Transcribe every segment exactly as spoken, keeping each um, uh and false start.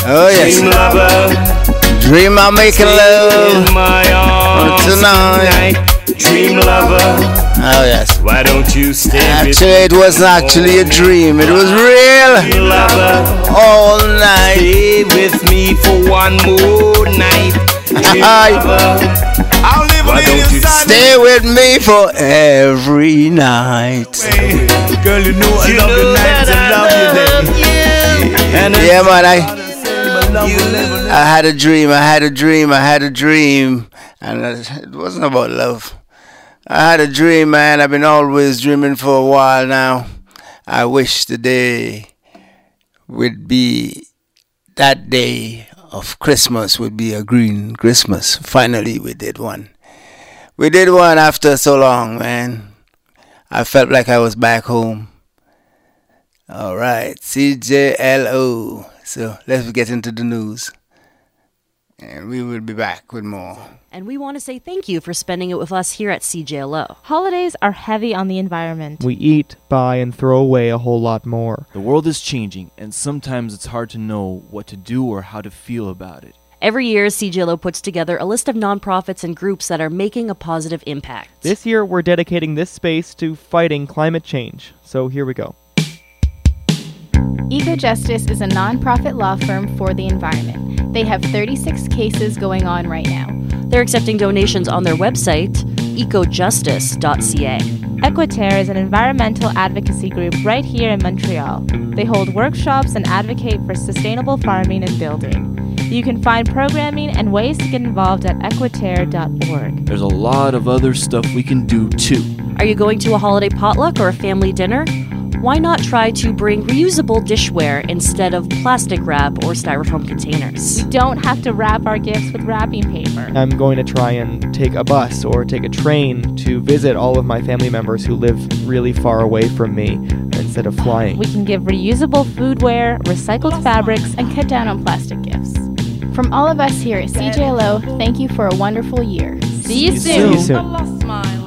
Oh yes. Dream lover. Dream of making love In my arms tonight. tonight. Dream lover. Oh yes. Why don't you stay Actually, it with me? wasn't actually a dream. It was real. Dream lover. All night. Stay with me for one more night. Dream lover. I'll live Why on don't you your side. Stay with me for every night. Girl, you know I You love know you nights that and I love you love day. you. And Yeah, man. I you I had a dream. I had a dream. I had a dream, and it wasn't about love. I had a dream, man. I've been always dreaming for a while now. I wish the day would be that day of Christmas would be a green Christmas. Finally, we did one. We did one after so long, man. I felt like I was back home. All right, C J L O. So let's get into the news. And we will be back with more. And we want to say thank you for spending it with us here at C J L O. Holidays are heavy on the environment. We eat, buy, and throw away a whole lot more. The world is changing, and sometimes it's hard to know what to do or how to feel about it. Every year, C J L O puts together a list of nonprofits and groups that are making a positive impact. This year, we're dedicating this space to fighting climate change. So here we go. EcoJustice is a nonprofit law firm for the environment. They have thirty-six cases going on right now. They're accepting donations on their website, eco justice dot c a. Equiterre is an environmental advocacy group right here in Montreal. They hold workshops and advocate for sustainable farming and building. You can find programming and ways to get involved at equiterre dot org. There's a lot of other stuff we can do too. Are you going to a holiday potluck or a family dinner? Why not try to bring reusable dishware instead of plastic wrap or styrofoam containers? We don't have to wrap our gifts with wrapping paper. I'm going to try and take a bus or take a train to visit all of my family members who live really far away from me instead of flying. We can give reusable foodware, recycled fabrics, And cut down on plastic gifts. From all of us here at C J L O, thank you for a wonderful year. See you See soon. you soon.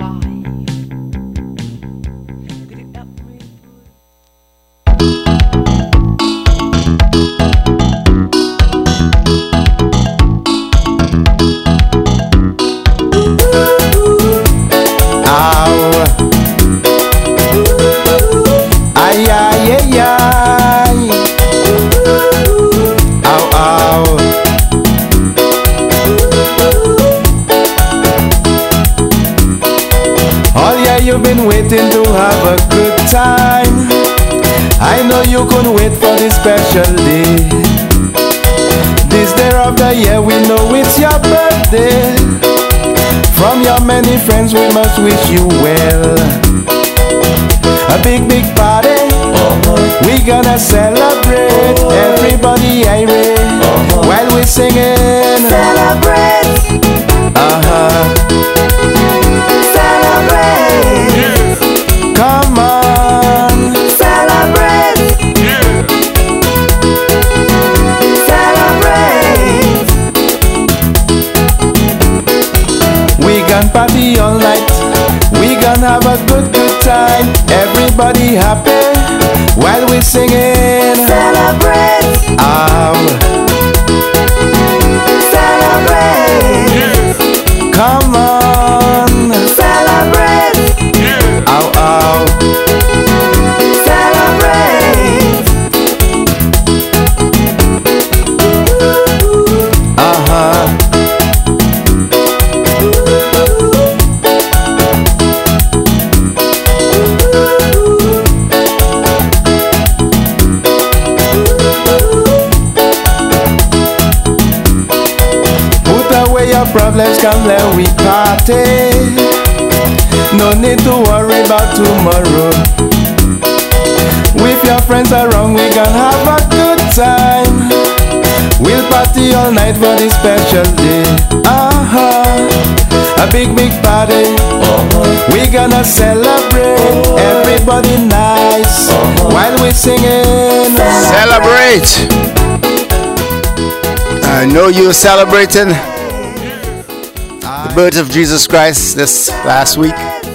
You've been waiting to have a good time. I know you couldn't wait for this special day. This day of the year, we know it's your birthday. From your many friends, we must wish you well. A big, big party. Uh-huh. We gonna celebrate. Everybody irate. Uh-huh. While we singing. Celebrate. Uh-huh. Come on, celebrate. Yeah. Celebrate. We gon' party all night. We gon' have a good, good time. Everybody happy while we singing. Celebrate. Um, celebrate. Yeah. Come on, celebrate. Yeah. Ow, ow. Celebrate. Uh-huh. Put away your problems, come let we party. No need to worry about tomorrow. With your friends around, we gon' have a good time. We'll party all night for this special day. Uh-huh. A big, big party. Uh-huh. We gonna celebrate. Uh-huh. Everybody nice. Uh-huh. While we singing. Celebrate. I know you're celebrating the birth of Jesus Christ this last week.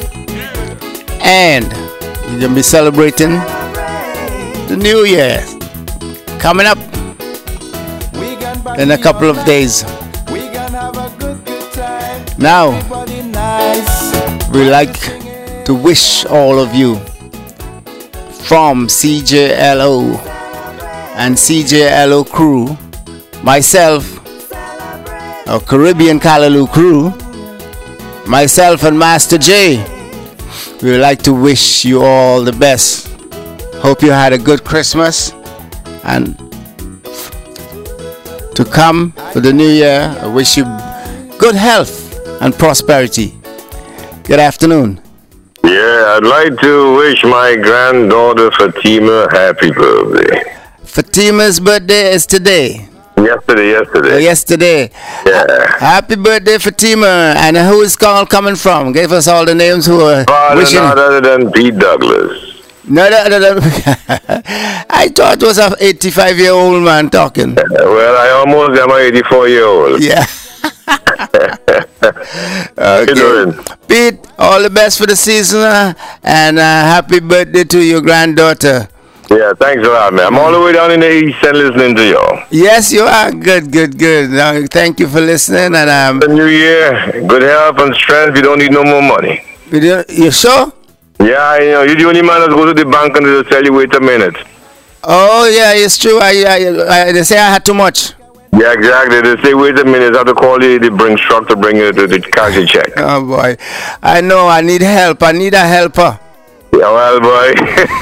And you're going to be celebrating the New Year coming up. in a couple of days. Now, we like to wish all of you from C J L O and C J L O crew, myself, our Caribbean Callaloo crew, myself and Master J, we would like to wish you all the best. Hope you had a good Christmas, and to come for the new year, I wish you good health and prosperity. Good afternoon. Yeah, I'd like to wish my granddaughter Fatima happy birthday. Fatima's birthday is today. Yesterday, yesterday. Oh, yesterday. Yeah. Happy birthday, Fatima. And who is call coming from? Give us all the names who are Father, wishing. not other than Pete Douglas. No, no, no, no. I thought it was an eighty-five-year-old man talking. Well, I almost am an eighty-four-year-old. Yeah. Okay. Doing? Pete, all the best for the season, uh, and uh, happy birthday to your granddaughter. Yeah, thanks a lot, man. I'm all the way down in the east and listening to y'all. Yes, you are. Good, good, good. Uh, thank you for listening. And um, the new year, good health and strength. You don't need no more money. You, you sure? Yeah, you know, you're the only man that goes to the bank and they'll tell you, wait a minute. Oh, yeah, it's true. I, I, I, they say I had too much. Yeah, exactly. They say, wait a minute, I have to call you, they bring truck to bring you to the cash your check. Oh, boy. I know, I need help. I need a helper. Yeah, well, boy.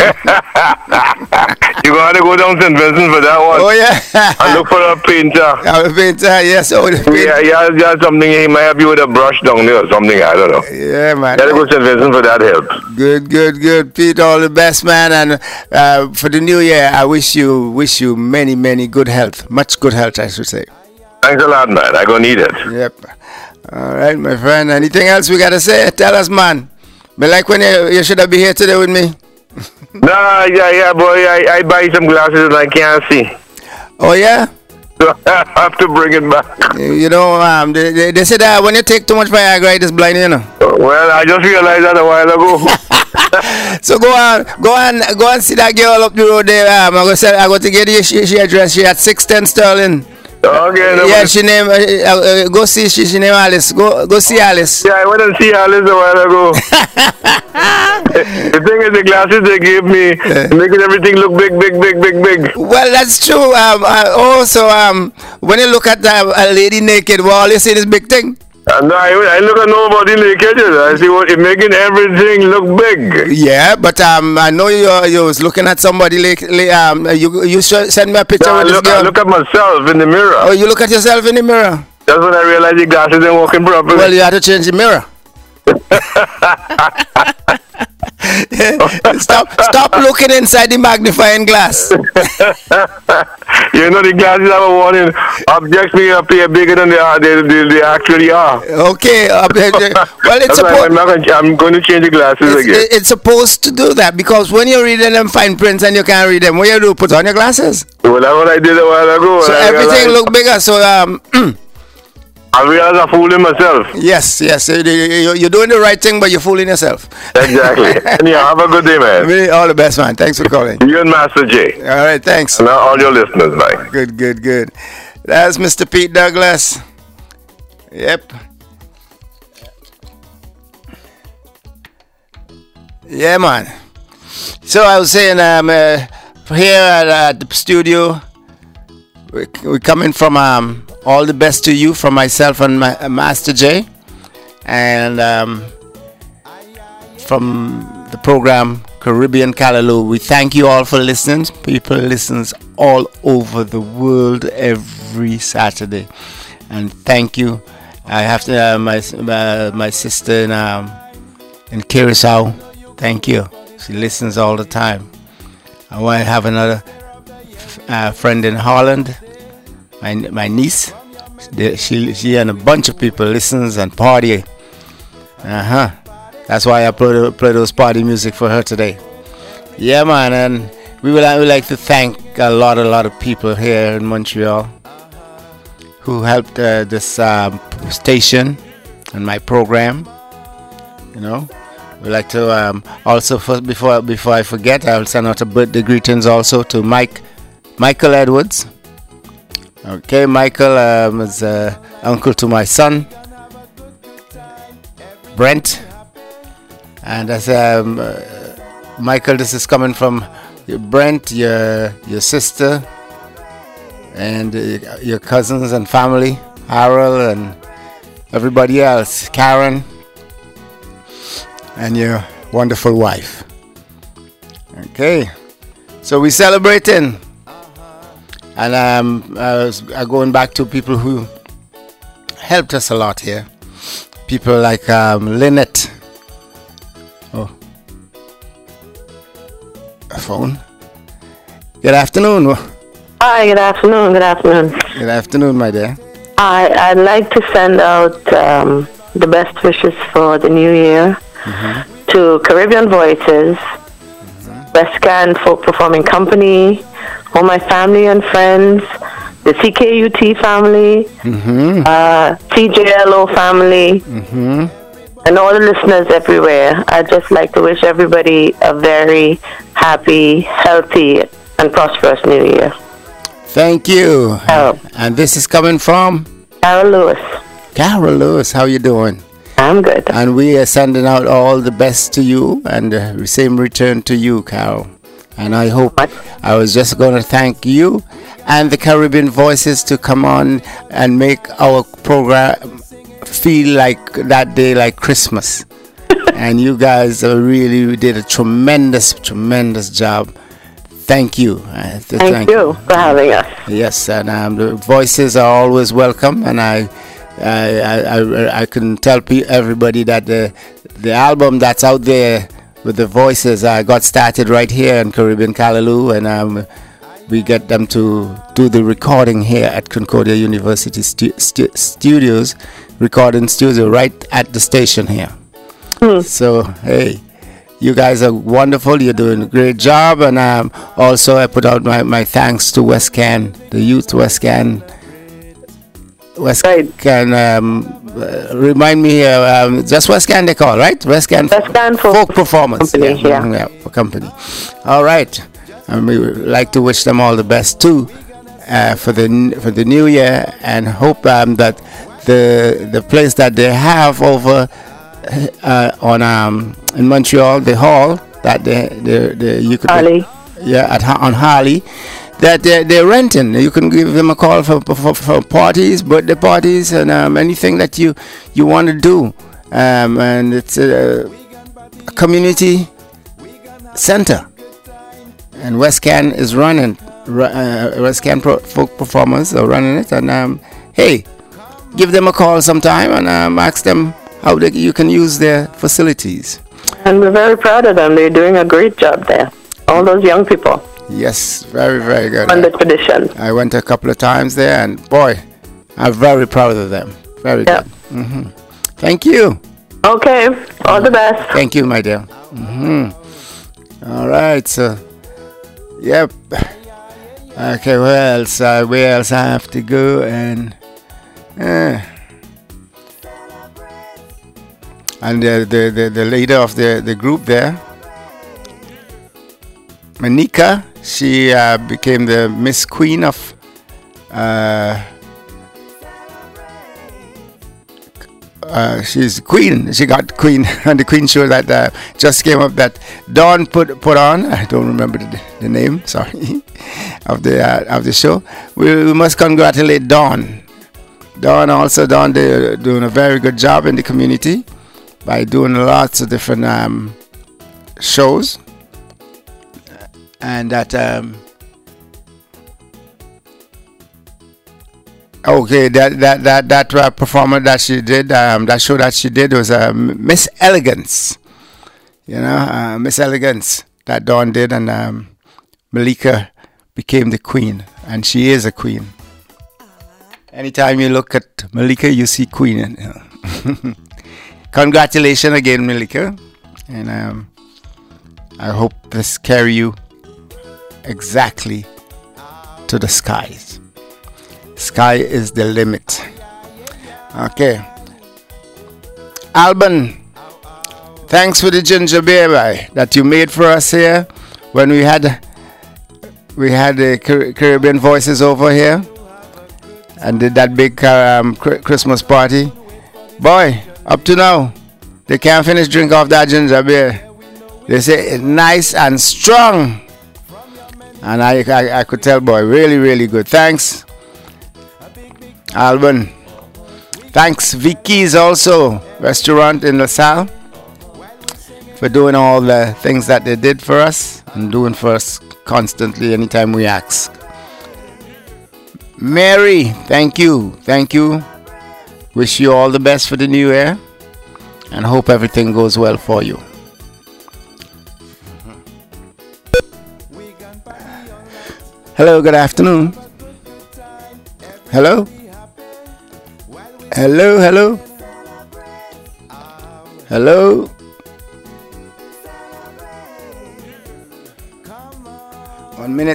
You got to go down Saint Vincent for that one. Oh, yeah. And look for a painter. I'm a painter, yes. Oh, the painter. Yeah, yeah, yeah, something. He might help you with a brush down there or something. I don't know. Yeah, man. You got to go to Saint Vincent for that help. Good, good, good. Pete, all the best, man. And uh, for the new year, I wish you wish you many, many good health. Much good health, I should say. Thanks a lot, man. I gonna need it. Yep. All right, my friend. Anything else we got to say? Tell us, man. But like when you, you should have been here today with me. Nah, yeah, yeah, boy. I, I buy some glasses and I can't see. Oh, yeah? So I have to bring it back. You know, um, they, they, they said that when you take too much Viagra, it is blind, you know. Well, I just realized that a while ago. So go on, go on, go and see that girl up the road there. Um, I'm going to I'm going to get you she, she address. She at six ten Sterling. Okay, no, yeah, she name. Uh, uh, go see. She, she name Alice. Go, go see Alice. Yeah, I went and see Alice a while ago. The thing is, the glasses they gave me making everything look big, big, big, big, big. Well, that's true. Um, uh, also, um, when you look at uh, a lady naked, well, all you see is big thing. Uh, no, I, I look at nobody naked. I see what it making everything look big. Yeah, but um, I know you you was looking at somebody like, like um, you you send me a picture no, with I look, this girl. I look at myself in the mirror. Oh, you look at yourself in the mirror. That's when I realized the glasses ain't working properly. Well, you had to change the mirror. stop stop looking inside the magnifying glass. You know the glasses I was wanting objects may appear bigger than they are they, they, they actually are. Okay. Uh, well, it's supposed I'm, not gonna, I'm going to change the glasses it's, again. It's supposed to do that because when you're reading them fine prints and you can't read them, what you do? Put on your glasses. Well, that's what I did a while ago. So everything look bigger. So um. I realize I'm fooling myself. Yes, yes. You're doing the right thing, but you're fooling yourself. Exactly. And yeah, have a good day, man. Really, all the best, man. Thanks for calling. You and Master J. All right, thanks. And all your listeners, man. Good, good, good. That's Mister Pete Douglas. Yep. Yeah, man. So I was saying, um, uh, here at uh, the studio, we're, we're coming from um. all the best to you from myself and my, uh, Master J, and um, from the program Caribbean Callaloo. We thank you all for listening. People listen all over the world every Saturday, and thank you. I have to uh, my uh, my sister in um, in Curacao. Thank you. She listens all the time. I want to have another uh, friend in Holland. My my niece, she she and a bunch of people listens and party. Uh huh. That's why I play, play those party music for her today. Yeah, man, and we would, I would like to thank a lot, a lot of people here in Montreal who helped uh, this um, station and my program. You know, we'd like to um, also first, before before I forget, I'll send out a birthday greetings also to Mike, Michael Edwards. Okay, Michael um, is uh, uncle to my son, Brent. And as um, uh, Michael, this is coming from Brent, your your sister, and uh, your cousins and family, Harold and everybody else, Karen, and your wonderful wife. Okay, so we're celebrating, and um, I was uh, going back to people who helped us a lot here. People like um, Lynette. Oh, a phone. Good afternoon. Hi, good afternoon, good afternoon. Good afternoon, my dear. I, I'd like to send out um, the best wishes for the new year mm-hmm. to Caribbean Voices, mm-hmm. West Can Folk Performing Company, all my family and friends, the C K U T family, mm-hmm. uh, T J L O family, mm-hmm. and all the listeners everywhere. I'd just like to wish everybody a very happy, healthy, and prosperous new year. Thank you. Oh. And this is coming from? Carol Lewis. Carol Lewis, how you doing? I'm good. And we are sending out all the best to you, and the same return to you, Carol. And I hope, what? I was just going to thank you and the Caribbean Voices to come on and make our program feel like that day like Christmas. And you guys really did a tremendous, tremendous job. Thank you. Uh, thank, thank you, you for having us. Yes, and um, the voices are always welcome, and I, I, I, I, I can tell pe- everybody that the the album that's out there with the voices uh, got started right here in Caribbean Callaloo, and um, we get them to do the recording here at Concordia University stu- stu- Studios, recording studio right at the station here. Hmm. So hey. You guys are wonderful. You're doing a great job. And um, also, I put out my, my thanks to West Can, the youth West Can. West right. Can, um, uh, remind me, uh, um, just West Can they call, right? West Can, West Can Folk, Folk Performance. Company, yeah. Yeah. yeah, for company. All right. And we would like to wish them all the best, too, uh, for the for the new year. And hope um, that the the place that they have over uh, on... Um, in Montreal, the hall that they, they, they you could Harley. yeah at on Harley, that they they're renting. You can give them a call for for, for parties, birthday parties, and um, anything that you you want to do. Um, and it's a, a community center, and West Can is running. Uh, West Can Pro, Folk Performance are running it, and um, hey, give them a call sometime and um, ask them how they, you can use their facilities. And we're very proud of them. They're doing a great job there. All those young people. Yes, very, very good. On the tradition. I went a couple of times there, and boy, I'm very proud of them. Very yep. good. Mm-hmm. Thank you. Okay. All the best. Thank you, my dear. Mm-hmm. All right. So, yep. Okay. Where else? Uh, where else I have to go? And. Uh, And the, the, the, the leader of the, the group there, Manika, she uh, became the Miss Queen of uh, uh, she's queen. She got queen on the queen show that uh, just came up that Dawn put put on. I don't remember the, the name. Sorry, of the uh, of the show. We, we must congratulate Dawn. Dawn also Dawn they're doing a very good job in the community by doing lots of different um, shows, and that um, okay that that that that uh, performance that she did um, that show that she did was uh, Miss Elegance, you know, uh, Miss Elegance that Dawn did, and um, Malika became the queen, and she is a queen. Anytime you look at Malika, you see queen. You know. Congratulations again, Malika, and um, I hope this carry you exactly to the skies. Sky is the limit. Okay, Alban, thanks for the ginger beer that you made for us here when we had we had the Car- Caribbean Voices over here, and did that big um, Christmas party. Boy, up to now, they can't finish drink off that ginger beer. They say it's nice and strong. And I, I, I could tell, boy, really, really good. Thanks, Alban. Thanks, Vicky's also, restaurant in LaSalle, for doing all the things that they did for us and doing for us constantly anytime we ask. Mary, thank you. Thank you. Wish you all the best for the new year and hope everything goes well for you. Hello, good afternoon. Hello? Hello, hello? Hello? One minute.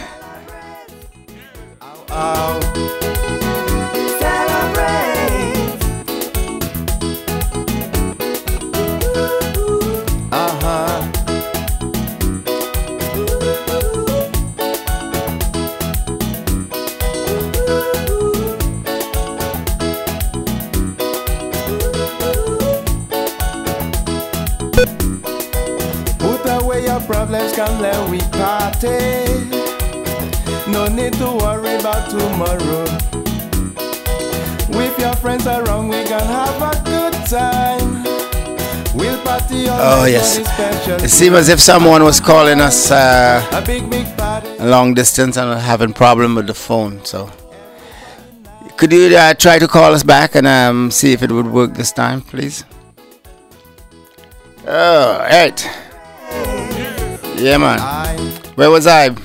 Problems come, let we party. No need to worry about tomorrow. With your friends around, we can have a good time. We'll party all Oh yes, it seems as if someone was calling us uh, a big, big party. a long distance and having problem with the phone. So could you uh, try to call us back and um, see if it would work this time, please? All right. Yeah, man. Where was I?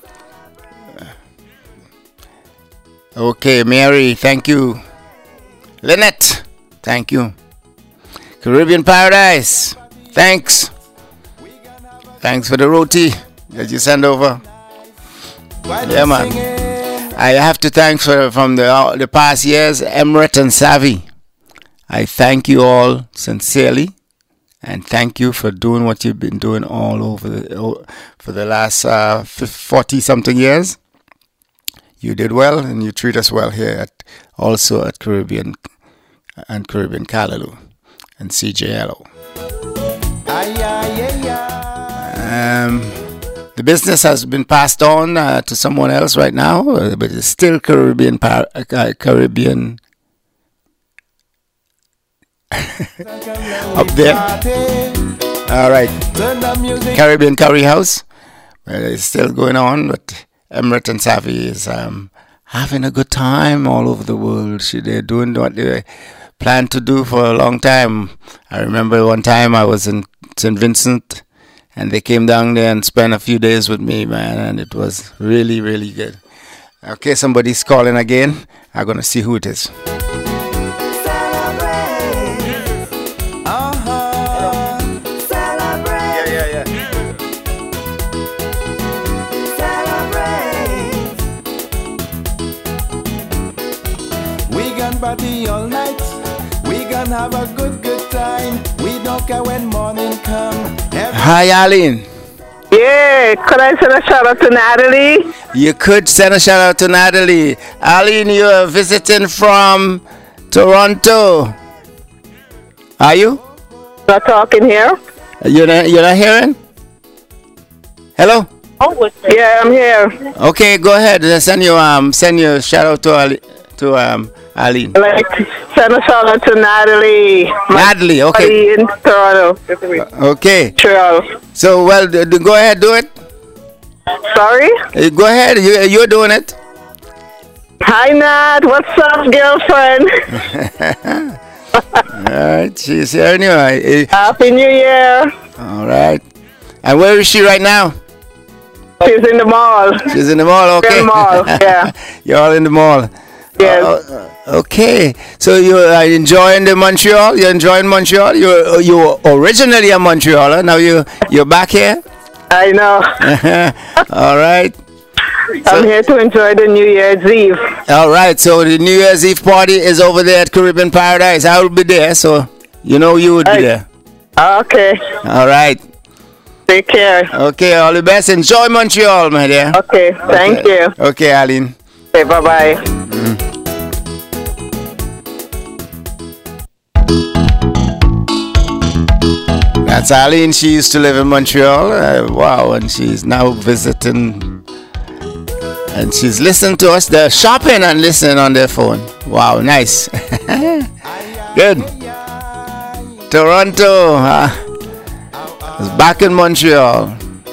Okay, Mary, thank you. Lynette, thank you. Caribbean Paradise, thanks. Thanks for the roti that you send over. Yeah, man. I have to thank for from the uh, the past years, Emirates and Savvy. I thank you all sincerely. And thank you for doing what you've been doing all over the, for the last uh, forty something years. You did well, and you treat us well here at also at Caribbean and Caribbean Callaloo and C J L O. Um, the business has been passed on uh, to someone else right now, uh, but it's still Caribbean Par- uh, Caribbean. Up there. All right. Caribbean Curry House. Well, it's still going on, but Emirates and Savvy is um, having a good time all over the world. They're doing what they planned to do for a long time. I remember one time I was in Saint Vincent, and they came down there and spent a few days with me, man, and it was really, really good. Okay, somebody's calling again. I'm going to see who it is. Party all night, we gonna have a good, good time. We don't care when morning come. Hi, Aline. Yeah, could I send a shout out to Natalie? You could send a shout out to Natalie. Aline, you are visiting from Toronto. Are you? Not talking here. You're not, you're not hearing? Hello? Oh, yeah, I'm here. Okay, go ahead. Send you um send you a shout out to Ali, to um Aline. Like, send a shout out to Natalie. Natalie, okay. In Toronto. Okay. Toronto. So, well, d- d- go ahead, do it. Sorry? Uh, go ahead, you, you're doing it. Hi, Nat. What's up, girlfriend? All right, she's here anyway. Happy New Year. All right. And where is she right now? She's in the mall. She's in the mall, okay. In the mall, yeah. You're all in the mall. Yes. Uh, okay. So you are enjoying the Montreal? You're enjoying Montreal? You you were originally a Montrealer. Now you you're back here. I know. All right. I'm so, here to enjoy the New Year's Eve. All right. So the New Year's Eve party is over there at Caribbean Paradise. I will be there. So you know you would be there. Okay. All right. Take care. Okay. All the best. Enjoy Montreal, my dear. Okay. Thank okay. you. Okay, Aline. Okay. Bye bye. Mm. That's Arlene. She used to live in Montreal. Uh, wow, and she's now visiting. And she's listening to us. They're shopping and listening on their phone. Wow, nice. Good. Toronto. Uh, is back in Montreal.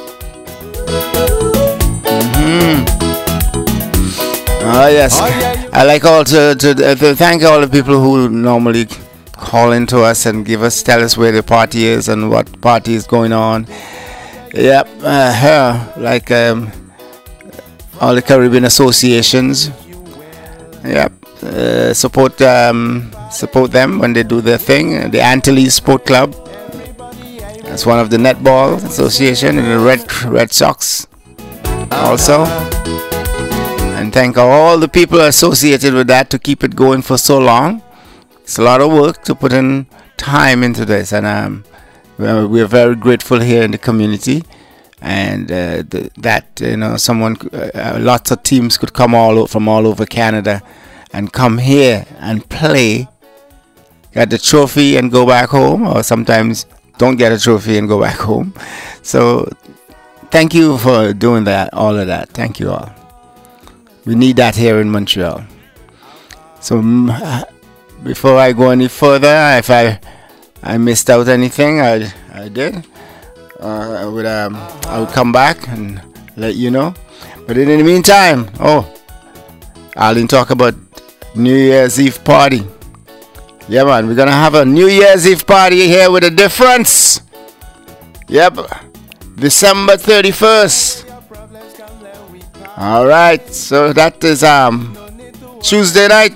Mm-hmm. Oh, yes. I like all to, to, to thank all the people who normally call in to us and give us, tell us where the party is and what party is going on. Yep. Uh, yeah, like um, all the Caribbean associations. Yep. Uh, support um, support them when they do their thing. The Antilles Sport Club. That's one of the netball association, and the Red Red Sox also. And thank all the people associated with that to keep it going for so long. It's a lot of work to put in time into this, and um, we're very grateful here in the community. And uh, the, that you know, someone, uh, lots of teams could come all from all over Canada and come here and play, get the trophy and go back home, or sometimes don't get a trophy and go back home. So thank you for doing that, all of that. Thank you all. We need that here in Montreal. So uh, before I go any further, if I I missed out anything, I I did. Uh, I would um I would come back and let you know. But in the meantime, oh, I'll talk about New Year's Eve party. Yeah, man, we're gonna have a New Year's Eve party here with a difference. Yep, December thirty-first. All right, so that is um Tuesday night.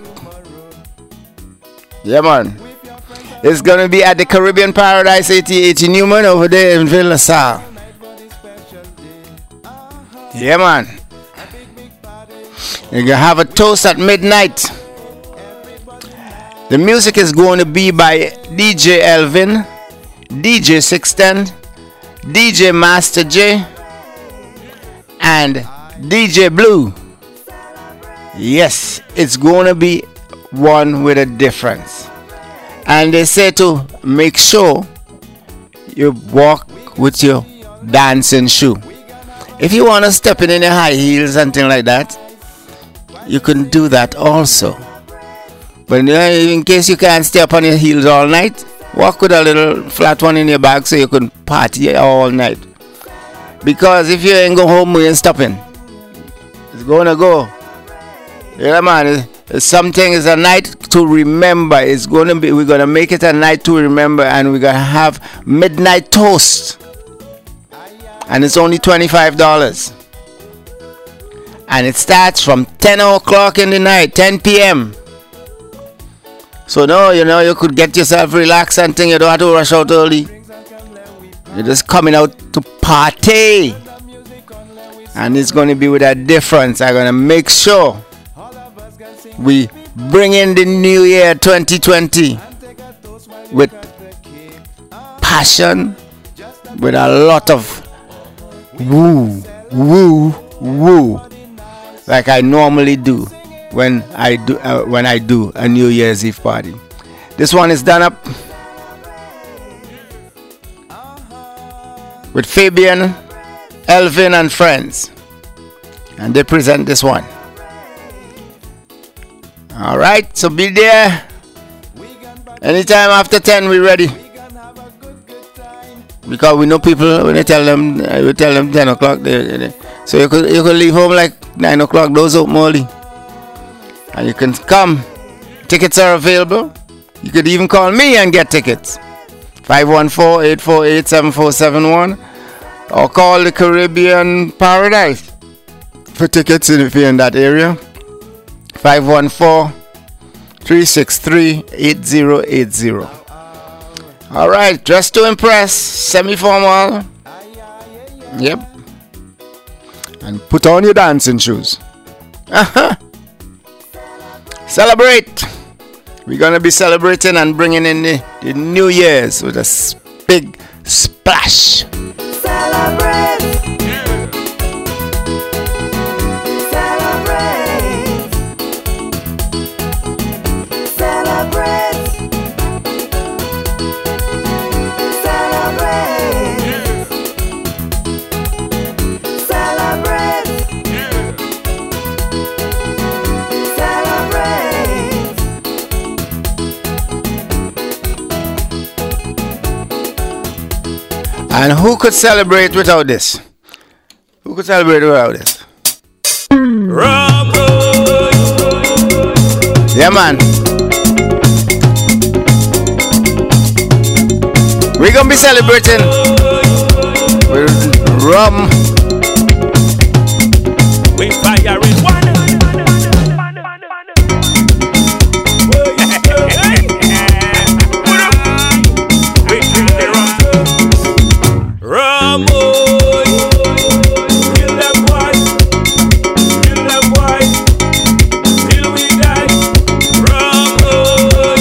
Yeah, man. It's gonna be at the Caribbean Paradise eighty eighty Newman over there in Ville LaSalle. Yeah, man. You're gonna have a toast at midnight. The music is going to be by D J Elvin, D J six ten, D J Master J, and D J Blue. Yes, it's going to be one with a difference. And they say to make sure you walk with your dancing shoe. If you want to step in any high heels, something like that, you can do that also. But in case you can't stay up on your heels all night, walk with a little flat one in your bag so you can party all night. Because if you ain't go home, we ain't stopping. It's gonna go. Yeah, man. It's something is a night to remember. It's gonna be. We're gonna make it a night to remember, and we're gonna have midnight toast. And it's only twenty-five dollars. And it starts from ten o'clock in the night, ten p.m. So no, you know, you could get yourself relaxed and thing. You don't have to rush out early. You're just coming out to party. And it's going to be with a difference. I'm going to make sure we bring in the new year twenty twenty with passion, with a lot of woo, woo, woo, like I normally do when I do uh, when I do a New Year's Eve party. This one is done up with Fabian, Elvin, and friends, and they present this one. All right, so be there anytime after ten. We ready because we know people when they tell them we tell them ten o'clock. They, they, so you could you could leave home like nine o'clock. Those open early. And you can come. Tickets are available. You could even call me and get tickets. five one four, eight four eight, seven four seven one. Or call the Caribbean Paradise for tickets if you're in that area. five one four, three six three, eight zero eight zero. Alright, dress to impress. Semi-formal. Yep. And put on your dancing shoes. Uh-huh. Celebrate. We're gonna be celebrating and bringing in the, the New Year's with a s- big splash. Celebrate. Celebrate. Celebrate. And who could celebrate without this? Who could celebrate without this? Yeah, man. We're gonna be celebrating with rum. We fire in one. We drink the rum. Rum, boy. Kill them boys. Kill them boys. Till we die. Rum, boy.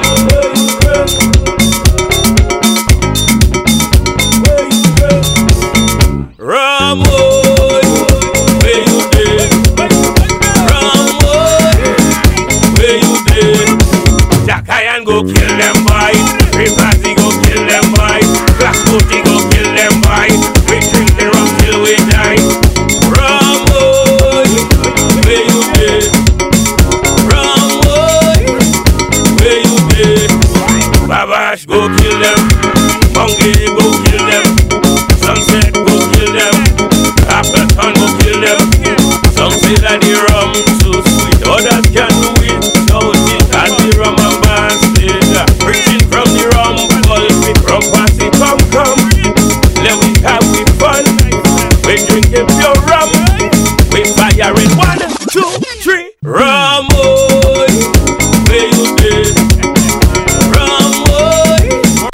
Rum, boy. Where you been? Rum, boy. Where you been? Jackay and go kill them boys. Rivasi go kill them boys. Glass County go kill them boys. We drink the rum till we die. Rum, boy. Where you been? Rum, boy. Where you been? Babash go kill them. Bungie go kill them. Sunset go kill them. Appleton go kill them. Some say that the rum too sweet. Others can't do it. So it has the rum and bastard. Preaching from the rum pulpit. Rum party come come. Let we have we fun. We drinking pure rum. We firing one, two, three. Rum boy. Where you been? Rum boy.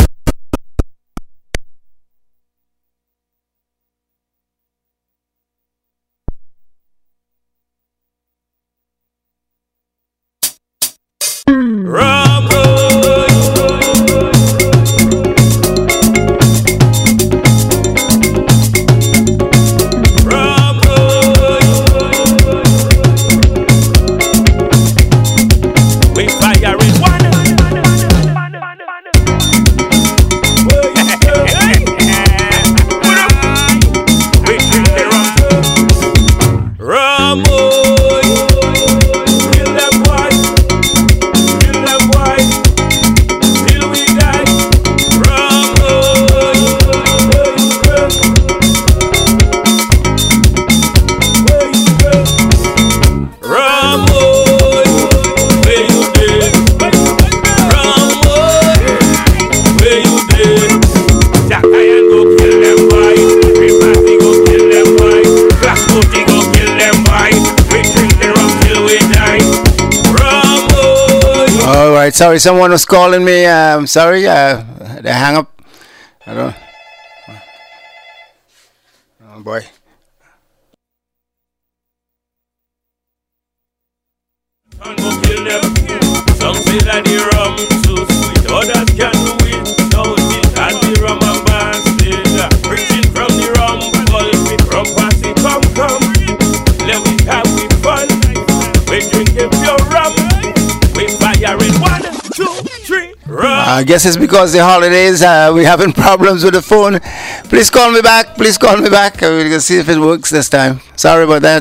Rum boy. Rum boy. We firing one. We drink the rum. Rum boy. Kill them boys. Kill them boys. Till we die. Rum boy. Rum boy. Where you been? Rum boy. Where you been? Jackay and go kill them boys. Rivasi go kill them boys. Glass County go kill them boys. We drink the rum till we die. Rum boy. All right, sorry, someone was calling me. I'm um, sorry, uh, they hang up. I don't. Oh boy. And go kill them. Some say that the rum too sweet. Others can't do it. So it has the rum and bastard. Preaching from the rum pulpit. Rum party come come. Let we have we fun. We drinking pure rum. We firing one, two, three. Rum. I guess it's because the holidays, uh, we're having problems with the phone. Please call me back. Please call me back. We're going to see if it works this time. Sorry about that.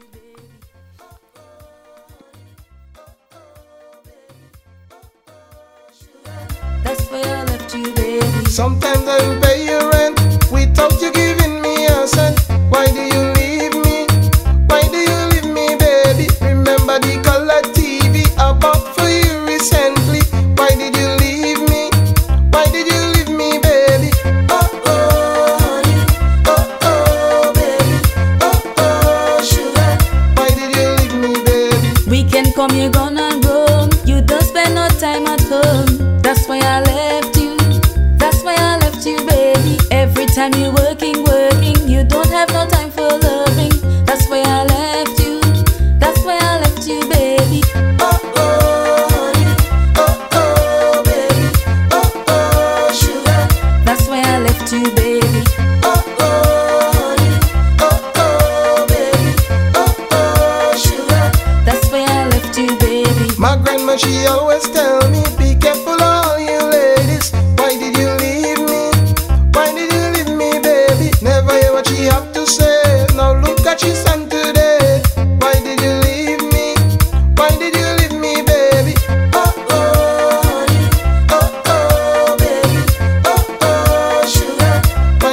That's why I left you, baby. Sometimes I will pay your rent without you giving me a cent. Why do you leave me? Why do you leave me, baby? Remember the color T V I bought for you recently. Why did you leave me? Why did you leave me, baby? Oh oh, honey. Oh oh, baby. Oh oh, sugar. Why did you leave me, baby? Weekend come, you gone and roam. You don't spend no time at home. That's why I left you. That's why I left you, baby. Every time you're working, working, you don't have no time for loving. That's why I left you. That's why I left you, baby. Oh oh, honey. Oh oh, baby. Oh oh, sugar. That's why I left you, baby. Oh oh, honey. Oh oh, baby. Oh oh, sugar. That's why I left you, baby. My grandma, she always tell me, be careful all you ladies. Why did you leave me? Why did you leave me, baby? Never hear what she have to say. Now look at she son today. Why did you leave me? Why did you leave me, baby? Oh oh, honey. Oh oh, baby. Oh oh, sugar. Why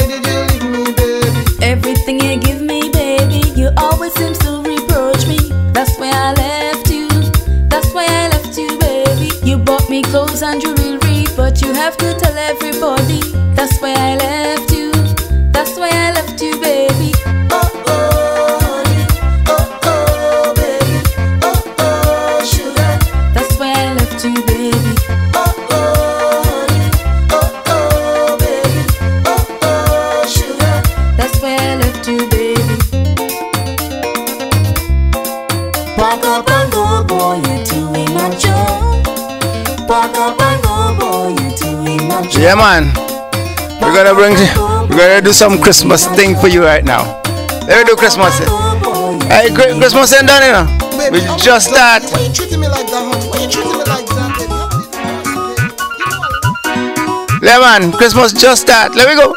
rose and jewelry, but you have to tell everybody. That's why I left you. That's why I left you, baby. Oh oh, oh oh, baby. Oh oh, sugar. That's why I left you, baby. Oh oh, oh oh, baby. Oh oh, sugar. That's why I left you, baby. Pack up and go, boy, you too immature. Pack up and go, boy, you too immature. Yeah, man. We're gonna bring, we're gonna do some Christmas thing for you right now. Let me do Christmas. Hey, Christmas ain't done, you know. We just start. Why you treating me like that, honey? Why you treating me like that, baby? Yeah, man. Christmas just start. Let me go.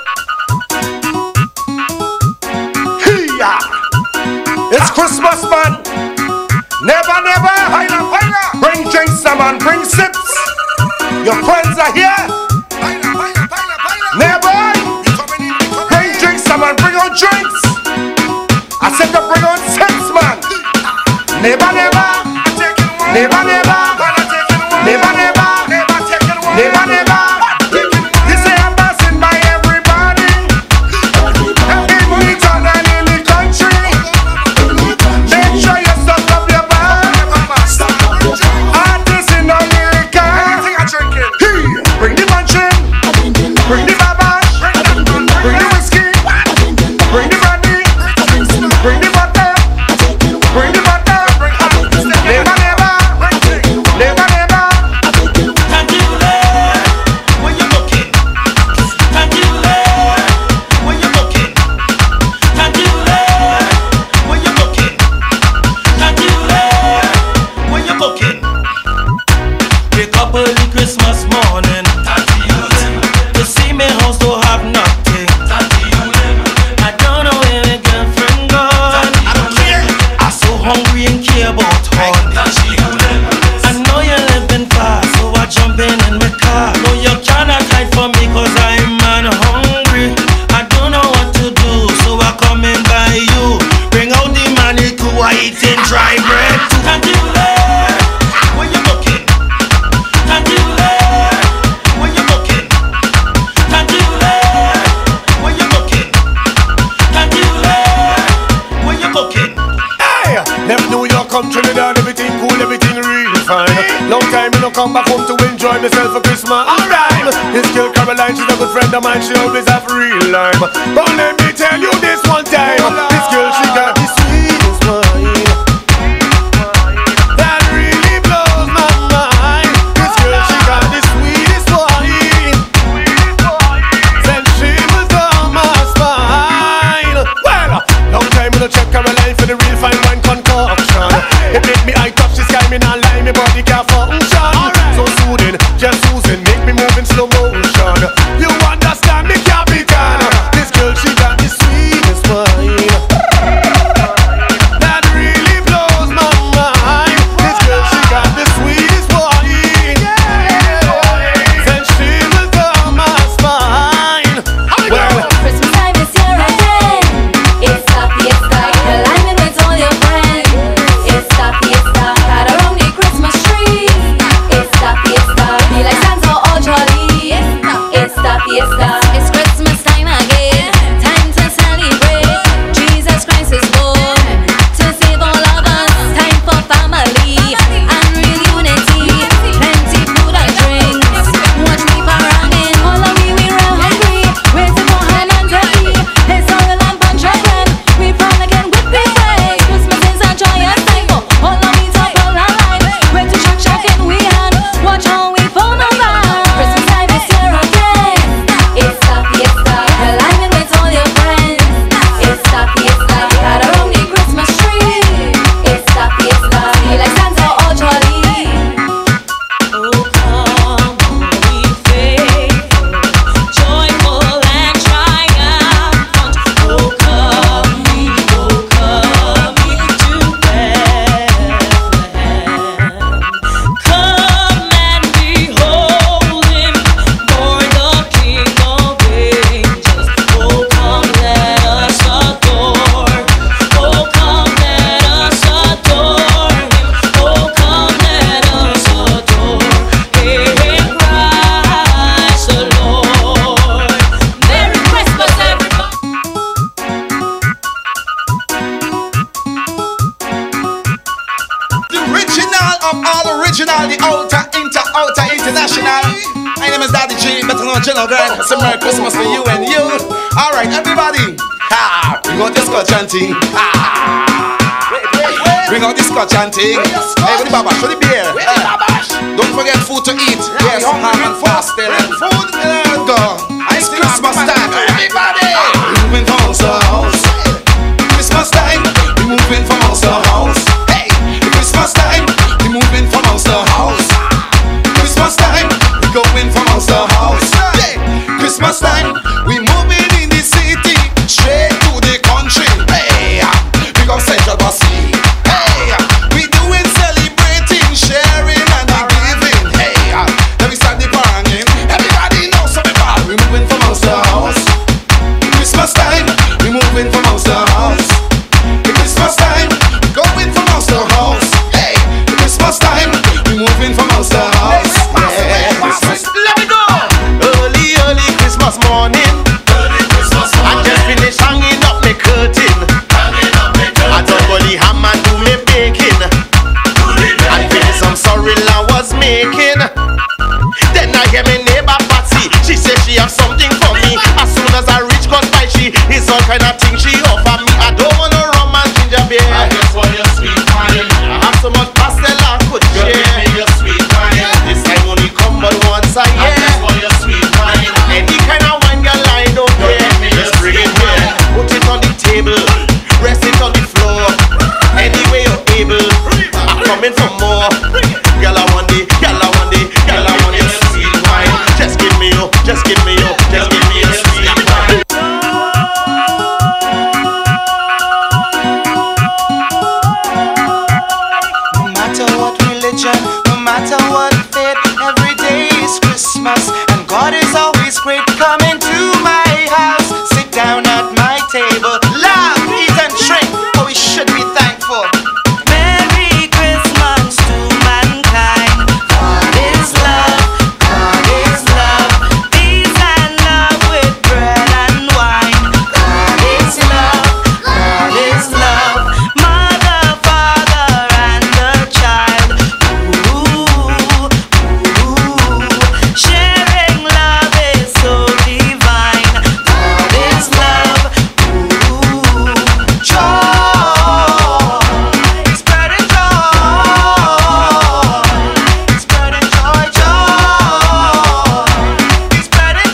It's Christmas, man. Never, never. Bring drinks, man. Bring sips. Your friends are here. Never. Bring drinks, man. Bring on drinks. I said to bring on sips, man. Never, never. Never, never. Never, never. Never, never. You say I'm passing by everybody. In Wheaton and in the country. Make sure you suck up your bag. Artists in America. Bring the mansion. Bring the babash. Bring the whiskey. Bring the brandy. Bring the butter. Bring the butter. Never, never. Never, never. Can't you let when you're looking? Can't you let when you're looking? Can't you let when you're looking? Can't you let when you're looking? Wake up early Christmas morning. To see me house don't have nothing. I don't know where my girlfriend gone. I don't care. I'm so hungry and care about her. I know you're living fast, so I jump in in my car. No, you cannot hide from me, cause I'm man hungry. I don't know what to do, so I come in by you. Bring out the money to eating dry bread. Can't you let when you're looking? Can't you let when you're looking? Can't you let when you're looking? Can't you let when you're looking? Hey, them New York come Trinidad, everything cool, everything real fine. Long time I no come back home to enjoy myself for Christmas. Alright, this girl Caroline, she's a good friend of mine. She always have real life. But let me tell you this one time, this girl she got the sweetest wine that really blows my mind. This girl she got the sweetest wine, then she was down my spine. Well, long time I no check Caroline for the real fine wine concoction. It make me eye touch the sky, me not lie, me body can't function. So soothing, just soothing, make me move in slow motion. You understand me, Captain? This girl she got the sweetest wine. of all original, the outer, inter, outer, international. My name is Daddy G, better known General Grant. It's a Merry Christmas for you and you. Alright, everybody. Ha! We got this called chanting. Ha! Bring out this scotch chanting. Hey, what the babash? What the beer? Uh, don't forget food to eat. Yes, ham and pastel and food. And go. It's Christmas time. Everybody. Moving from house to house. Christmas time. We moving from house to house. Hey, Christmas time. We moving from house to house. Christmas time. We going from house to house. Hey, Christmas time. We moving in the city straight to the country. Hey, big up Central Bossy. All kind of thing she offer me. I don't want no rum and ginger beer. I just want your sweet wine. I have so much pastel I could share. Give me your sweet wine. This time only come but once a year. I just want your sweet wine. Any kind of wine you lie don't care. Just bring it here. Put it on the table. Rest it on the floor. Any way you're able. I'm coming for more. Girl I want it. Girl I want it. Girl I want your sweet wine. Just give me your. Just give me your. Just give me your sweet wine. No matter what faith, every day is Christmas, and God is always great. Coming to my house, sit down at my table, laugh, eat and drink, for we should be thankful. Merry Christmas to mankind. God is love, God is love, peace and love with bread and wine. God is love, God is love, mother, father and the child. Sharing love is so divine. God is love. Ooh, joy. Spreading joy. Spreading joy, joy. Spreading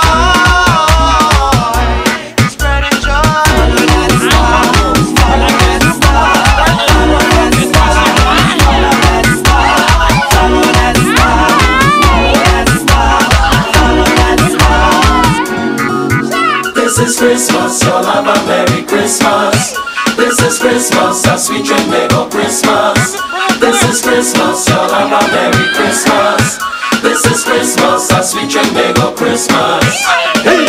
joy. Spreading This is Christmas, y'all have a Merry Christmas. This is Christmas, a sweet dream made of Christmas. This is Christmas, y'all have a Merry Christmas. This is Christmas, a sweet dream made of Christmas. Hey!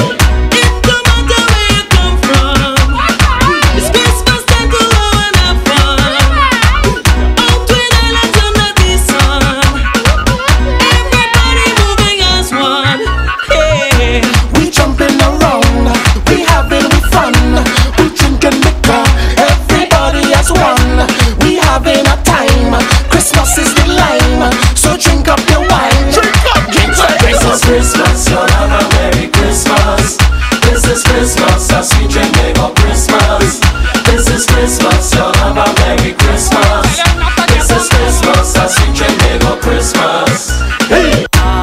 Christmas, you'll have a Merry Christmas. This is Christmas, a sweet dream made of Christmas. This is Christmas, you'll have a Merry Christmas. This is Christmas, a sweet dream made of Christmas. Hey!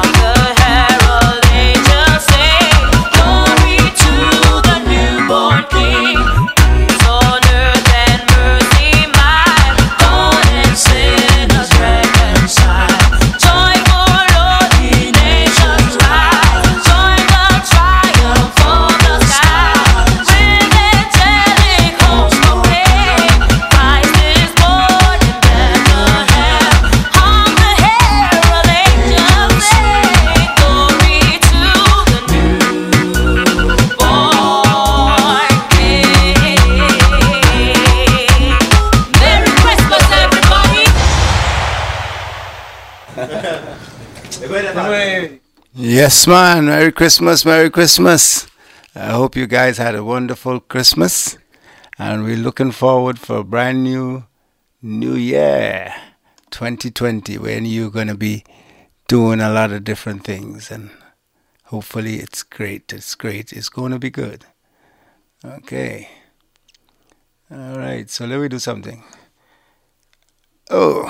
Yes, man. Merry Christmas, Merry Christmas. I hope you guys had a wonderful Christmas. And we're looking forward for a brand new New Year twenty twenty, when you're going to be doing a lot of different things, and hopefully it's great. It's great. It's going to be good. Okay. All right. So let me do something. Oh.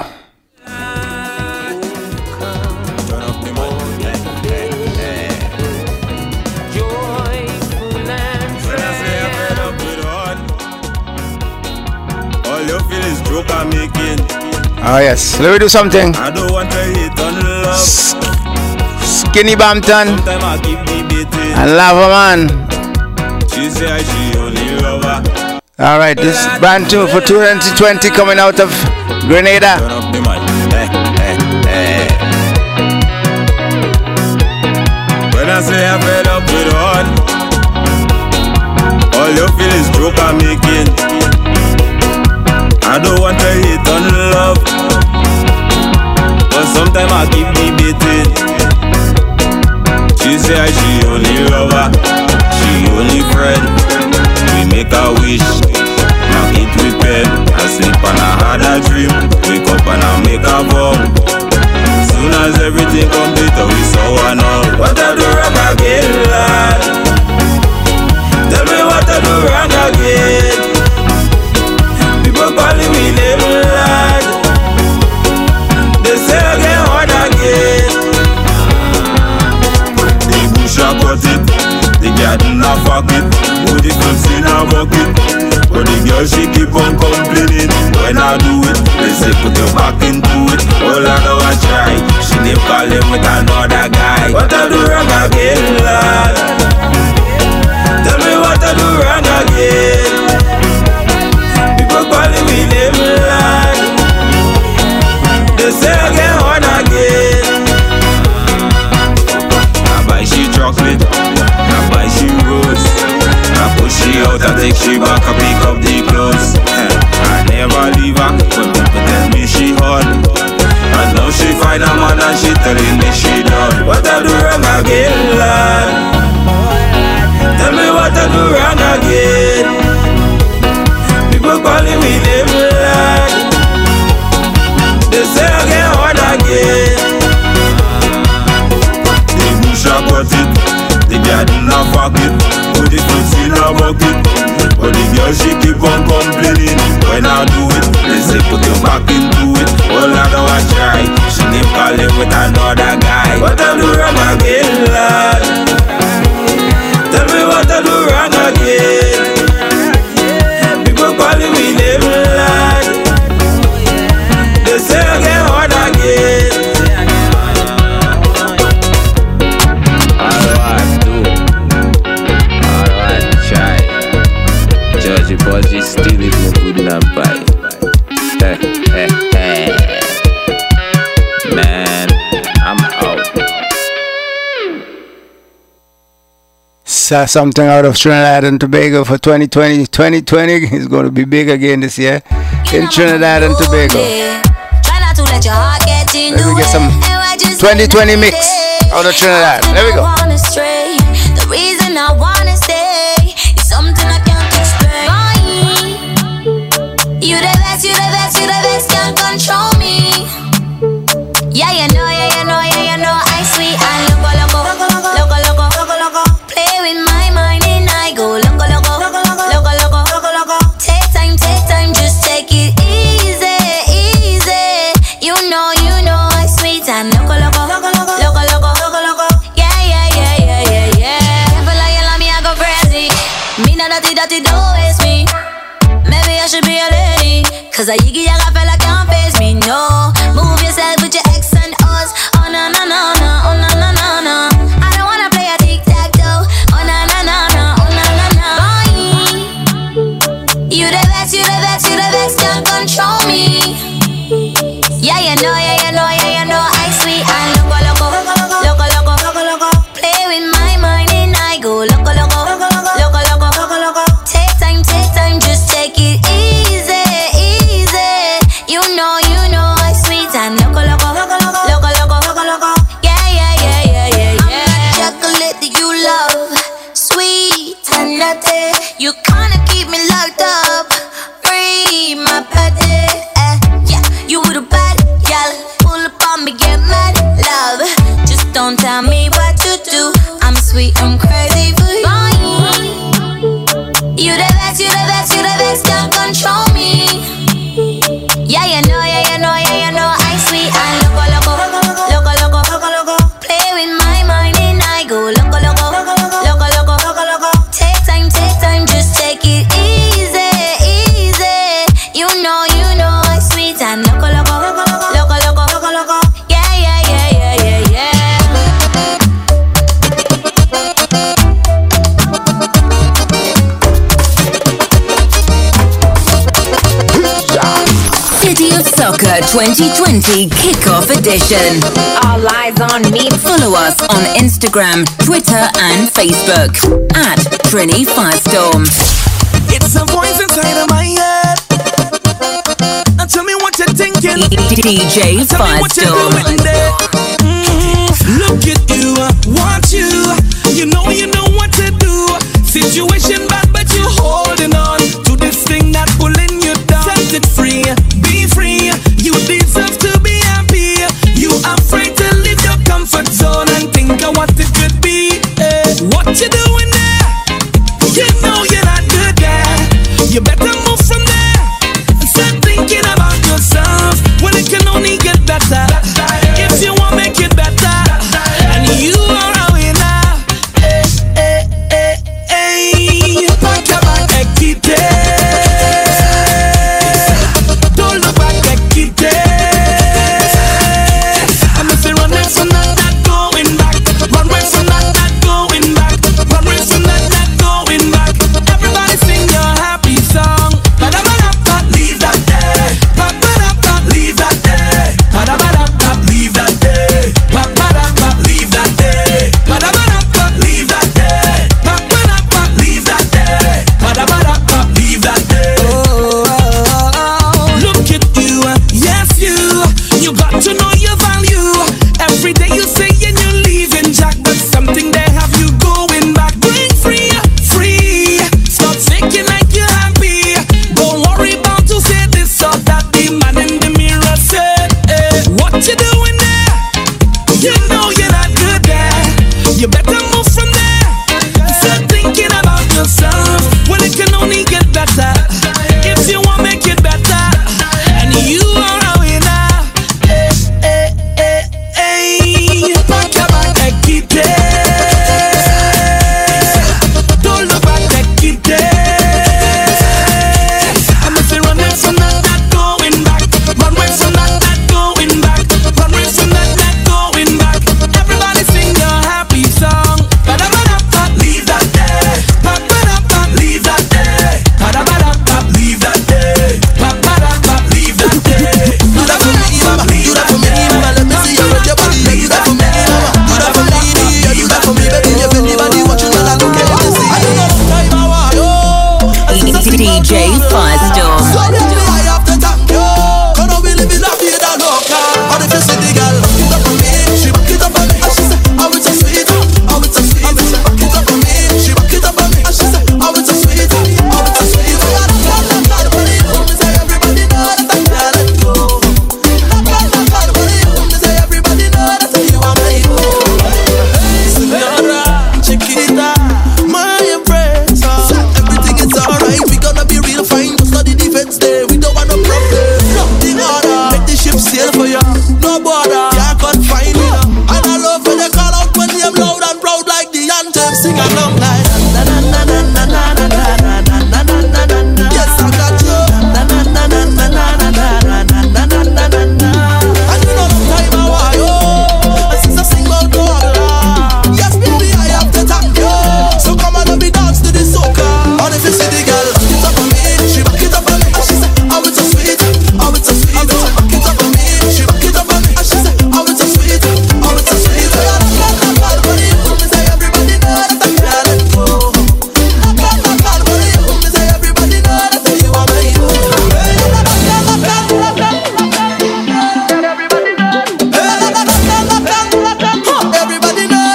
Oh yes, let me do something. I don't want to hit on love. Skinny Bampton and Lava Man. She say she only lover. All right, this is brand new for twenty twenty coming out of Grenada. Turn up the mic. Eh, eh, eh. When I say I'm fed up with one, all you feel is joke I'm making. I don't want to hate on love, but sometimes I keep debating. She say she only lover, she only friend. We make a wish, now eat with pen. I sleep and I had a dream, wake up and I make a vow. Soon as everything complete, we saw one all. What I do wrong again, lad? Tell me what I do wrong again. People calling me name, lad. They say again, what again? The bush a cut it, the garden a fuck it, put the clothes in a bucket. But the girl she keep on complaining. When I do it, they say put your back into it. All I know I try, she name calling with another guy. What I do wrong again, lad? Tell me what I do wrong again. Calling me name, lad. They say again, one again. I buy she chocolate, I buy she rose. I push she out, I take she back, I pick up the clothes. I never leave her when people tell me she hot. And now she find a man and she telling me she done. What I do wrong again, lad? Tell me what I do wrong again. People calling me name, lad. They say again, what again? The bush a cut it, the garden a fuck it, put the fruits in a bucket. But the girl she keep on complaining. When I do it, they say put your back into it. All I know I try, she name calling with another guy. What I do wrong again, lad? Tell me what I do wrong again. Calling me name, lad. They say again, what again? Alright, do. Alright, try. Judge your body still if you couldn't have buy. Man, I'm out. Uh, something out of Trinidad and Tobago for twenty twenty. twenty twenty is going to be big again this year in Trinidad and Tobago. Let me get some twenty twenty mix out of Trinidad. There we go. The reason I wanna stay is something I can't explain. You the best, you the best, you the best, can't control me. Yeah, you know, yeah, you know, yeah, you know, I sweet and loco, loco, loco, loco, loco, loco. Play with my mind and I go loco, loco, loco, loco, loco, loco, loco. Take time, take time, just take it easy, easy. You know, you know, I sweet and loco, loco, loco, loco, loco, loco, loco. Yeah, yeah, yeah, yeah, yeah, yeah. Careful how you love me, I go crazy. Me not dirty, dirty, don't waste me. Maybe I should be a lady, cause I yiggy, I fella can't face me, no. Move yourself with your ex and us. Oh, no, no, no, no, oh, no, no, no, no. I don't wanna play a tic-tac-toe. Oh, no, no, no, no, oh, no, no, no. Boy, you the best, you the best, you the best, can't control me. Yeah, you know, yeah, you know, yeah, you know, I sweet and loco, loco, loco, loco, loco, loco. Play with my mind and I go loco, loco, loco, loco, loco, loco. Take time, take time, just take it easy, easy. You know, you know, I sweet and loco, loco, loco, loco, loco, loco, loco. Yeah, yeah, yeah, yeah, yeah, yeah. Chocolate that you love, sweet and nutty. You kinda keep me locked up, free my body. Uh, yeah, you the bad, yeah. Africa twenty twenty Kickoff Edition. All eyes on me. Follow us on Instagram, Twitter, and Facebook at Trini Firestorm. It's a voice inside of my head. Now tell me what you're thinking. D J Firestorm. Mm, look at you, I want you. You know, you know what to do. Situation bad, but you holding on to this thing that pulling you down. Set it free, be free. You deserve to be happy. You afraid to leave your comfort zone and think of what it could be. Eh, what you doing there? You know you're not good there. You better move from there and start thinking about yourself when it can only get better. If you want make it better, and you are a winner. Eh, eh, eh, eh. Pack your bag and keep it. Don't look back and keep it. I'm if you run away from that, not going back. Run away from that, not going back. Run away from that, not going back. Everybody sing your happy song. Ba-da-ba-da-ba, leave that day. Ba-ba-da-ba, leave that day. Ba-da-ba-da-ba, leave that day. Ba-ba-da-ba, leave that day. Ba-da-ba-da-ba, leave that day. Ba-ba-da-ba, leave that day. Ba-da-ba-da-ba, leave that day. Oh, look at you, yes you. You got to know your value. Every day you say and you're leaving, Jack, but something they have you going back. Break free, free. Stop faking like you're happy. Don't worry about to say this or that. The man in the mirror said, eh, what you doing there? You know you're not good there. You better move from there. Start thinking about yourself when it can only get better. If you want make it better, and you are a winner. Eh, eh, eh, eh. Pack your bag and keep it. Don't look back and keep it. I'm if you run away from that, not going back. Run away from that, not going back. Run away from that, not going back. Everybody sing your happy song. Ba-da-ba-da-ba, leave that day. Ba-ba-da-ba, leave that day. Ba-da-ba-da-ba, leave that day. Ba-ba-da-ba, leave that day. Do that for me, mama. Do that for me, mama. Let me see you rock your body. Do that for me, mama. Do that for me, yeah. Do that for me, baby. If anybody watching, man, I don't care what they see. I don't know the time I want, yo. D J Firestorm. So baby, I have to thank you. Cause now we living a vida loca. And if you see the girl, it up for me. She back it up for me. And she say, oh, it's so sweet. Oh, it's so sweet. She back it up for me. She back it up for me. And she say, oh, it's so sweet. Oh, it's so sweet. I got a plan, I got a plan. Oh, me say everybody know that I can't let go. I got a plan, oh, me say everybody know that you are my hero. Senora, Chiquita, my empress. Everything is alright. We gonna be real fine. Just not the defense day. We don't want no problem. Nothing order. Make the ship sail for ya. No border. Can't confine me now. And I love when they call out when they am loud and proud like the anthem. Sing along like na na na na na na na na na na na na na na. Yes, I got you. Na na na na na na na na na na na na na na na. And you know the time I want you. And since I sing about God, yes, baby, I have to thank you. So come on and be dance to this soca. And if you see the girl, back it up for me. She back it up for me. And she say, oh, it's so sweet. Oh, it's so sweet. Back it up for me. She back it up for me. And she say, oh, it's so sweet. Oh, it's so sweet. I got a plan, I got a plan. Me say everybody know that I can't let go. I got a plan, me say everybody know that you are my hero. Everybody know.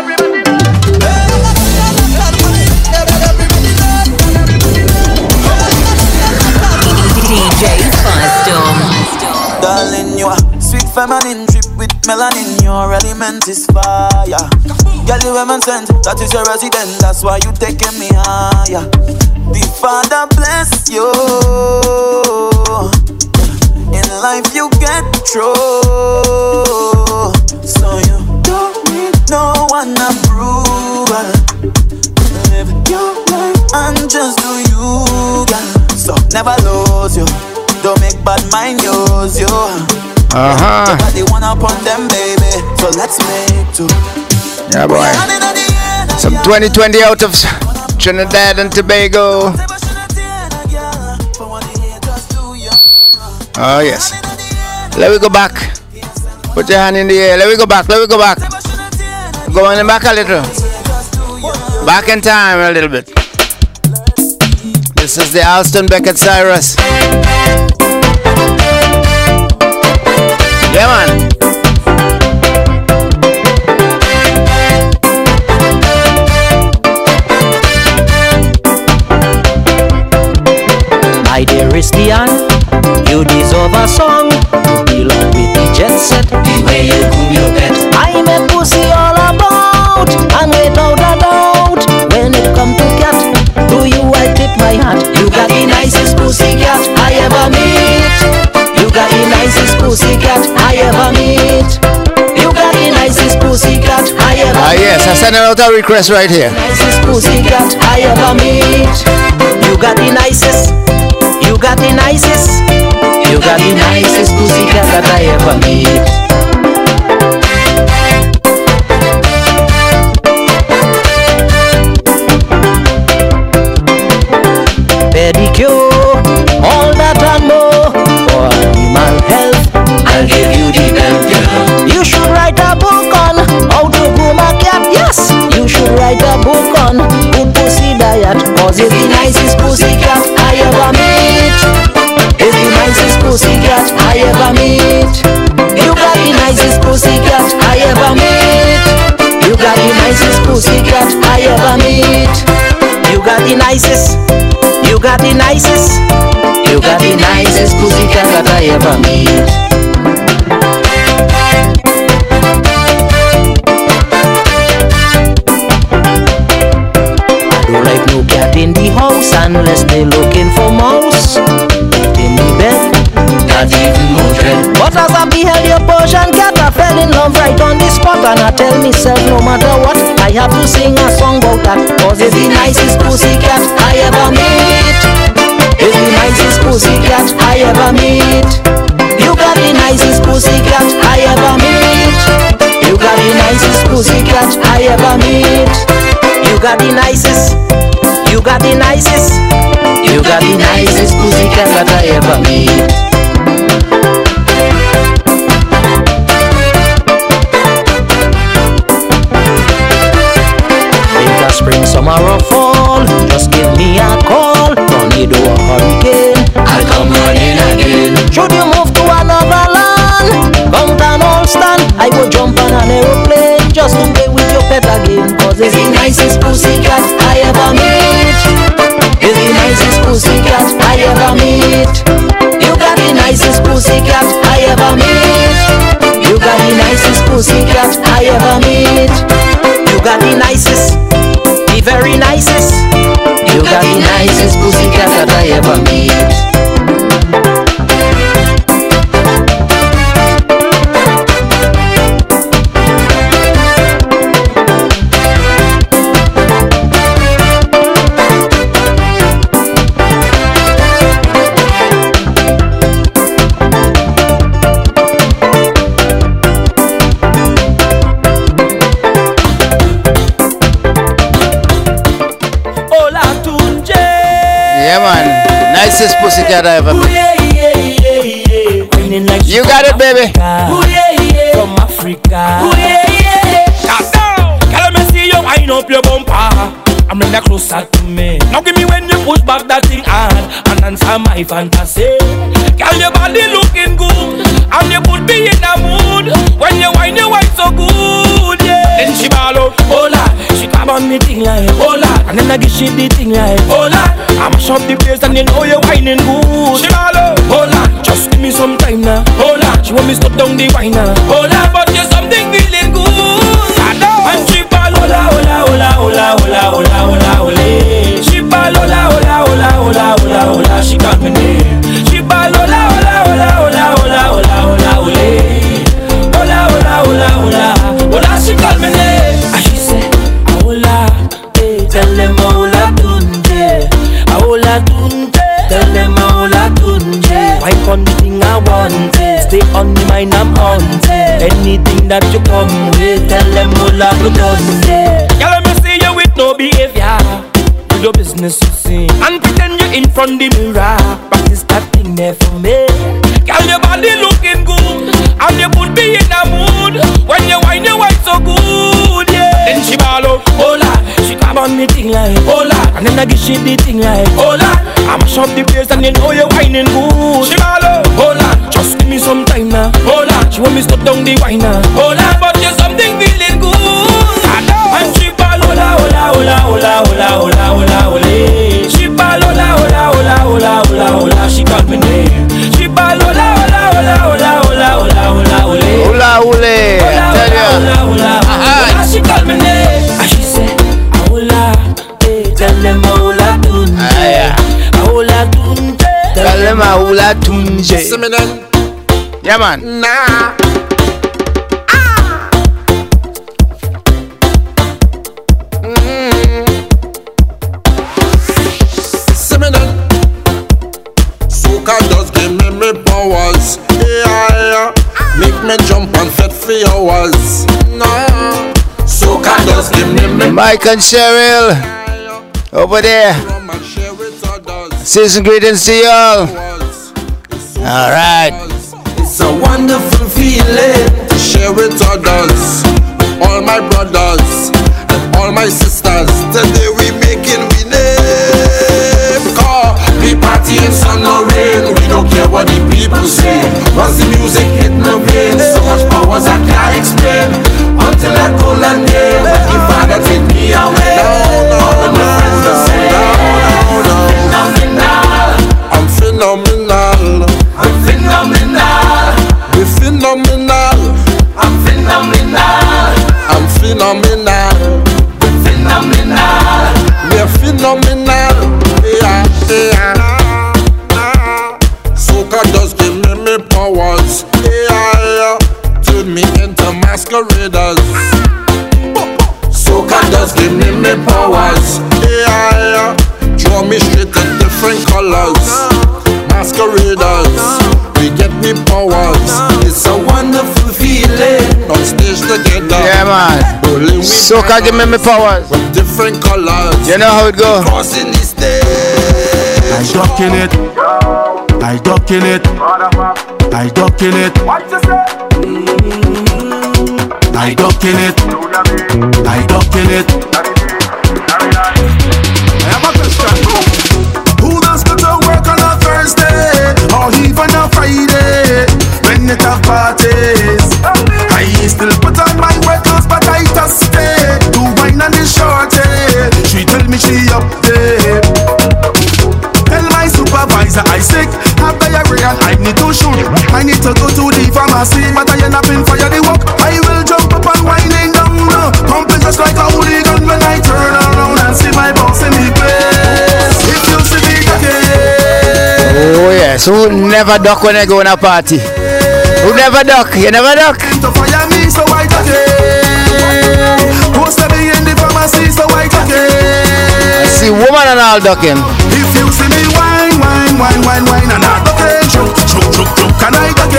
D J Firestorm. Darling, you are sweet feminine drip with melanin. Your element is fire. Girl, you heaven sent. That is your resident. That's why you taking me higher. The Father bless you. In life you get through. So you don't need no one approval. Live your life and just do you, girl. So never lose you. Don't make bad mind use you. Uh-huh. They want upon them, baby. So let's make two. Yeah, boy. Some twenty twenty out of Trinidad and Tobago. Oh, yes. Let me go back. Put your hand in the air. Let me go back. Let me go back. Go on back a little. Back in time a little bit. This is the Alston Beckett Cyrus. Yeah, man. My dear Christian, you deserve a song. You belong with the jet set, the way you groom your pet. I'm a pussy all about, and without a doubt, when it come to cat, to you I tip my hat. You got the nicest pussy cat I ever meet. You got the nicest pussy cat I ever meet. You got the nicest pussy cat I ever meet. Ah yes, I sent out a request right here. Nicest pussy cat I ever meet. You got the nicest. You got the nicest, you got the nicest pussycat that I ever meet. Pedicure, all that and more, for animal health, I'll give you the belt. You should write a book on how to groom a cat, yes. You should write a book on good pussy diet, cause it's the nicest pussycat I ever meet. It's the nicest pussycat I ever meet. You got the nicest pussycat I ever meet. You got the nicest pussycat I ever meet. You got the nicest. You got the nicest. You got the nicest pussycat that I ever meet. I don't like no cat in the house unless they looking for mouse. In the bed, not even more dread. But as I beheld your Persian cat, I fell in love right on the spot. And I tell myself no matter what, I have to sing a song about that. Cause it's the nicest pussycat I ever meet. It's the nicest pussycat I ever meet. You got the nicest pussycat I ever meet. You got the nicest pussycat I ever meet. You got the nicest. You got the nicest. You got the nicest pussycat that I ever meet. Winter, spring, summer or fall, just give me a call. Tornado or hurricane, I'll come running again. Should you move to another land, come down all stand, I will jump on an aeroplane just to play with your pet again. Cause it's the nicest pussycat I ever meet. It's the nicest pussycat I ever meet. You got the nicest pussycat I ever meet. You got the nicest pussycat I ever meet. You got the nicest, the very nicest. You got the nicest pussycat that I ever meet. Nicest pussycat I ever met. You got it, baby. From Africa. Girl, me see you wind up your bumper. I'm bring that closer to me. Now give me when you push back that thing hard and answer my fantasy. Girl, your body looking good and you put me in a mood. When you whine, you whine so good, yeah. Then she ball out, oh Lord. She come on me thing like, oh Lord. And then I give she the thing like, oh Lord. I mash up the place and you know you're whining good. She ball out, oh Lord. Just give me some time now, oh Lord. She want me stop down the wine now, oh Lord. But there's something feeling good, I know. And she ball, hola, hola, hola, hola, hola, hola, hola, hola. She ball, hola, hola, hola, hola, hola, hola. She got me name. She ball, hola, hola, hola, hola, hola, hola, hola, hola. Hola, hola, hola, hola, hola. She call me name. And she say, hola, eh. Tell them hola tunje, hola tunje. Tell them hola tunje. Wipe on the thing I want it. Stay on the mind I'm on it. Anything that you come with, tell them hola tunje. Girl, let me see you with no behavior. Do your business you see, and pretend you're in front the mirror. Practice that thing there for me. Girl, your body looking good, and you put me in a mood. When you whine, you whine so good, yeah. Then she ball out, oh Lord. She come on me thing like, oh Lord. And then I give she the thing like, oh Lord. I mash up the place and you know you're whining good. She ball out, oh Lord. Just give me some time now, oh Lord. She want me stop down the wine now, oh Lord. But there's something feeling good. And she ball, hola, hola, hola, hola, hola, hola, hola, hola. She ball, hola, hola, hola, hola, hola, hola. She called me name. She ball, hola, hola, hola, hola, hola, hola, hola, hola. Hola, hola. Tell ya. Hola, she called me name. And she said, hola, eh, tell them hola tunje. Hola tunje. Tell them hola tunje. Yeah, man. Nah. Soca just give me me powers, yeah, yeah. Make me jump and fit for hours, nah. Soca just give me me. Mike and Cheryl over there. Season greetings to y'all. All right. It's a wonderful feeling to share with others, all my brothers and all my sisters. Today we making we name. Cause we party in sun or rain, we don't care what the people say. Once the music hit my brain, so much powers I can't explain. Until that golden day when the Father take me away. All of my friends will say, I'm phenomenal. I'm phenomenal. We're phenomenal. I'm phenomenal. I'm phenomenal. We're phenomenal. We're phenomenal. Yeah, yeah. Soca just give me me powers. Yeah, yeah. Turn me into masqueraders. Soca just give me me powers. Yeah, yeah. Draw me straight in different colors. Masqueraders, we get me powers. It's a wonderful feeling on stage together. Yeah, man. Soca give me me powers. With different colors. You know how it go. Crossing the stage. I ducking it. I ducking it. I ducking it. I ducking it. I ducking it. I have a question. Who does go to work on a Thursday or even a Friday when it have parties? I still put on my work clothes, but I just stay to wine on the shorty. She tell me she up there. Tell my supervisor I sick, have diarrhea and I need to shoot. I need to go to the pharmacy, but I end up in fire the walk. I will jump up and whining down, pumping just like a hooligan when I turn around and see my boss in the place. If you see me again. Oh yes, who never duck when I go in a party? Who never duck? You never duck? To fire me, so I duck it. Post me in the pharmacy, so I duck it. I see woman and all ducking. If you see me wine, wine, wine, wine, wine, and I duck it, choke, choke, choke, choke, and I duck it.